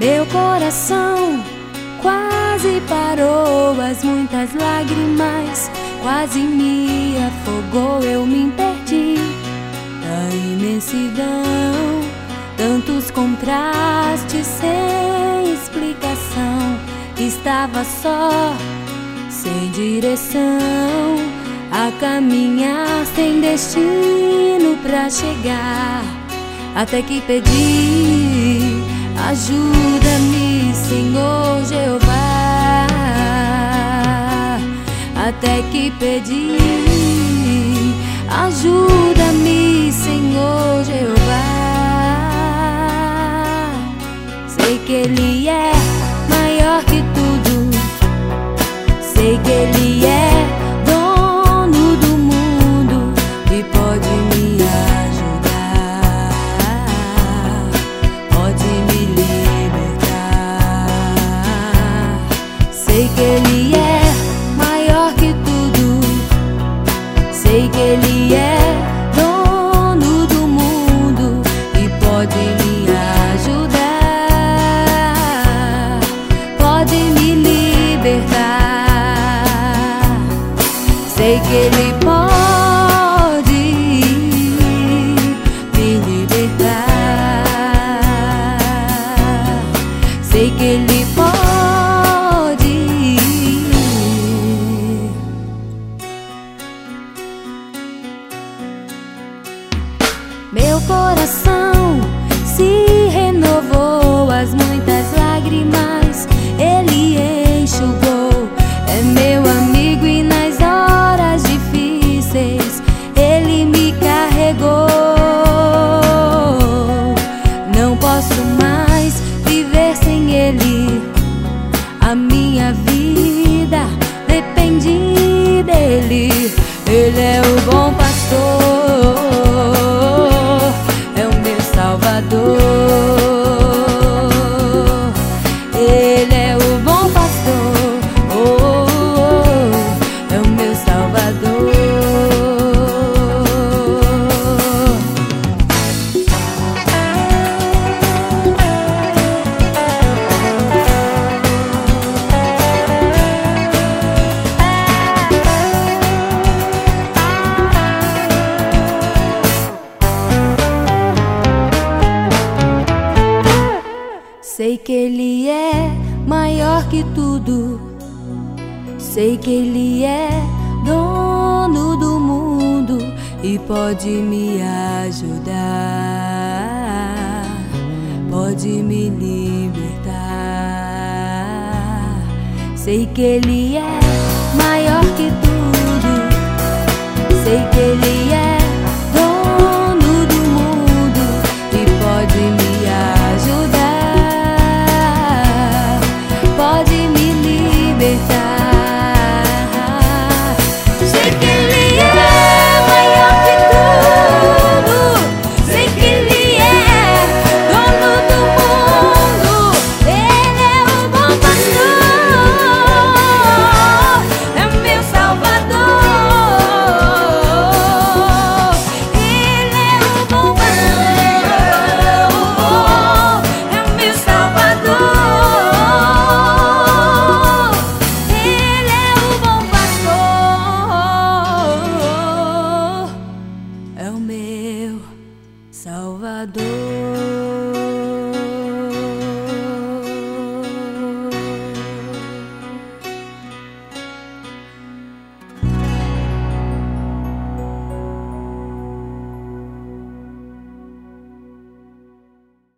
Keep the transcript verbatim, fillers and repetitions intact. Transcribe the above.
Meu coração quase parou, as muitas lágrimas quase me afogou. Eu me perdi na imensidão, tantos contrastes sem explicação. Estava só, sem direção, a caminhar sem destino pra chegar, até que pedi: ajuda-me, Senhor Jeová. Até que pedi: ajuda-me, Senhor Jeová. Sei que Ele é maior que tudo, sei que Ele é dono do mundo e pode me ajudar, pode me libertar. Sei que Ele é maior que tudo, sei que Ele é dono do mundo e pode me ajudar, pode me libertar. Sei que Ele pode me libertar. Sei que Ele pode. Meu coração se renovou, as muitas lágrimas Ele enxugou. É meu amigo e nas horas difíceis Ele me carregou. Não posso mais viver sem Ele, a minha vida depende dEle. Ele é o bom pastor, é o meu Salvador. Ele é o bom pastor, oh, oh, oh, é o meu Salvador. Sei que Ele é maior que tudo, sei que Ele é dono do mundo e pode me ajudar, pode me libertar. Sei que Ele é maior que tudo, sei que Ele é dono do mundo e pode me ajudar, pode me libertar. Sei que Ele é maior que tudo, sei que Ele é dono do mundo. Ele é o bom pastor, é o meu Salvador. Ele é o bom pastor, é o meu Salvador. Ele é o bom pastor, é o meu Salvador.